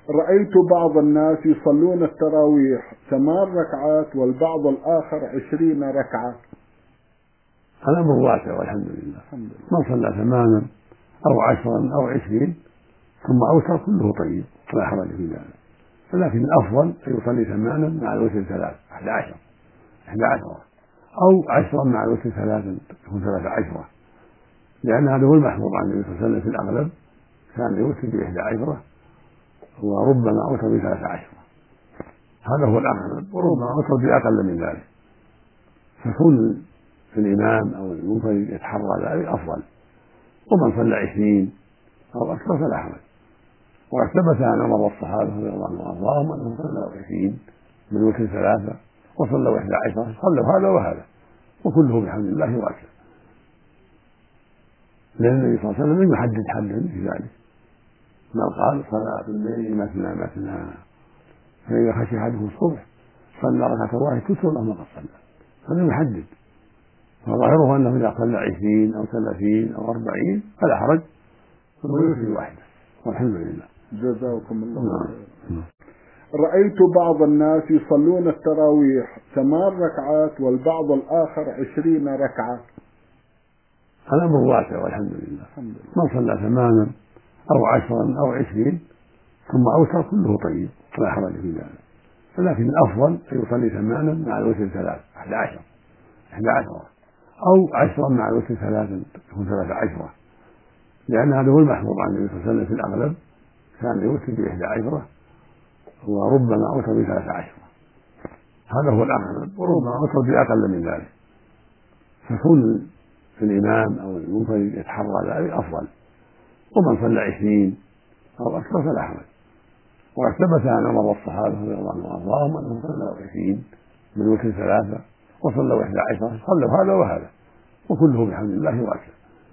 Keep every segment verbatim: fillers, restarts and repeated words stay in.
رأيت بعض الناس يصلون التراويح ثمان ركعات والبعض الآخر عشرين ركعة. الأمر واسع والحمد لله. الحمد لله. من صلى ثمانا أو عشرا أو عشرين ثم أوتر كله طيب لا حرج في ذلك، ولكن الأفضل أن يصلي ثمانا مع الوتر ثلاث أحد عشر أحد عشرة أو عشرا مع الوتر ثلاثا تكون ثلاث عشرة، لأن هذا هو المحفوظ عن النبي صلى الله عليه وسلم في الأغلب كان يوتر بإحدى عشرة وربما أوتر بثلاث عشرة، هذا هو الأغلب، وربما أوتر بأقل من ذلك، فكون الإمام أو المنفرد يتحرى ذلك أفضل. ومن صلى عشرين أو أكثر فلا حرج. وقد ثبت عن عمر والصحابة رضي الله عنهم وأرضاهم أنهم صلوا عشرين من وتر ثلاثة وصلوا إحدى عشرة، صلوا هذا وهذا وكله بحمد الله واسع، لأن النبي صلى الله عليه وسلم لم يحدد حدا في ذلك، بل قال صلاة الليل مثنى مثنى، فإذا خشي أحدكم الصبح صلى ركعة واحدة تسر له ما قد صلى، فلم يحدد، فظاهره أنه إذا صلى عشرين أو ثلاثين أو أربعين فلا حرج ثم يوتر واحدة والحمد لله. جزاكم الله خيرا. رأيت بعض الناس يصلون التراويح ثمان ركعات والبعض الآخر عشرين ركعة. الأمر واسع والحمد لله. الحمد لله. من صلى ثمانا أو عشرا أو عشرين ثم أوتر كله طيب لا حرج في ذلك، ولكن الأفضل أن يصلي ثمانا مع الوتر ثلاث أحد عشر أحد عشرة أو عشرا مع الوتر ثلاثا تكون ثلاث عشرة، لأن هذا هو المحفوظ عن النبي صلى الله عليه وسلم في الأغلب كان يوتر بإحدى عشرة وربما أوتر بثلاث عشرة، هذا هو الأغلب، وربما أوتر بأقل من ذلك، فكون الإمام أو المنفرد يتحرى ذلك أفضل. ومن صلى عشرين أو أكثر فلا حرج. وقد ثبت عن عمر والصحابة رضي الله عنهم وأرضاهم أنهم صلوا عشرين من وتر ثلاثة وصلوا إحدى عشرة، صلوا هذا وهذا وكله بحمد الله واسع،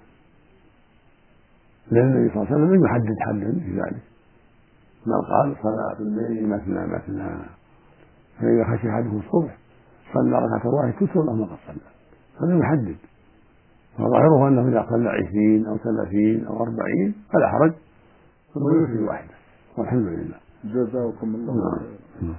لأن النبي صلى الله عليه وسلم لم يحدد حدا في ذلك، بل قال صلاة الليل مثنى مثنى، فإذا خشي أحدكم الصبح صلى ركعة واحدة تسر له ما قد صلى، فلم يحدد، فظاهره أنه إذا صلى عشرين أو ثلاثين أو أربعين فلا حرج ثم يوتر واحدة والحمد لله. جزاكم الله خيرا.